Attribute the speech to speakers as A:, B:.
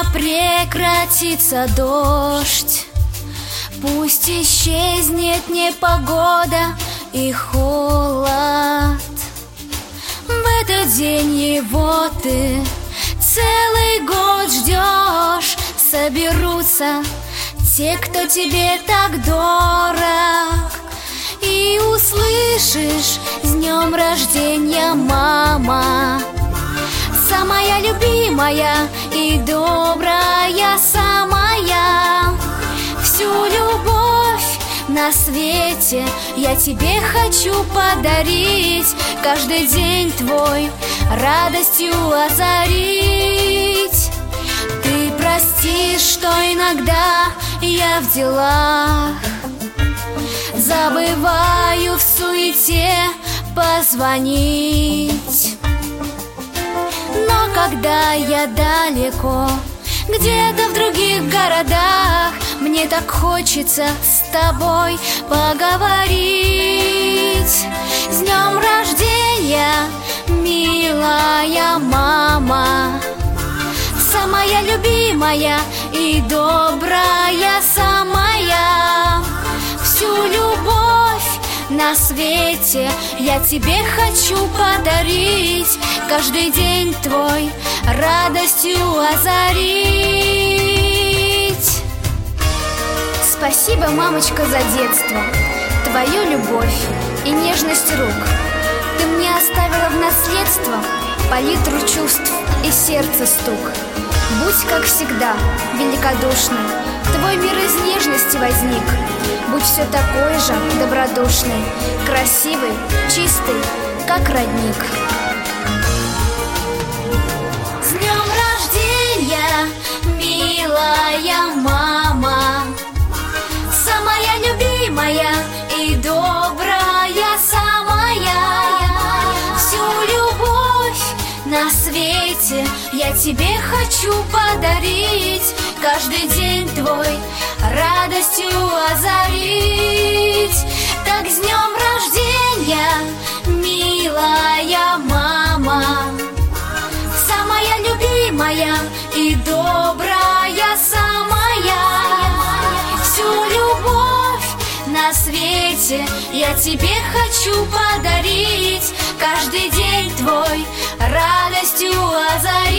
A: прекратится дождь, пусть исчезнет непогода и холод. В этот день его ты целый год ждешь. Соберутся те, кто тебе так дорог, и услышишь: с днем рождения, мама! Самая любимая и добрая, самая. Всю любовь на свете я тебе хочу подарить, каждый день твой радостью озарить. Ты простишь, что иногда я в делах забываю в суете позвонить. Но когда я далеко, где-то в других городах, мне так хочется с тобой поговорить. С днем рождения, милая мама! Самая любимая и добрая, самая. Всю любовь на свете я тебе хочу подарить, каждый день твой радостью озарить. Спасибо, мамочка, за детство, твою любовь и нежность рук. Ты мне оставила в наследство палитру чувств и сердца стук. Будь, как всегда, великодушной, твой мир из нежности возник. Будь все такой же добродушный, красивый, чистый, как родник. С днем рождения, милая мама! Самая любимая и добрая, самая. Всю любовь на свете я тебе хочу подарить, каждый день твой радостью озарить. Так с днем рождения, милая мама! Самая любимая и добрая, самая. Всю любовь на свете я тебе хочу подарить, каждый день твой радостью озарить.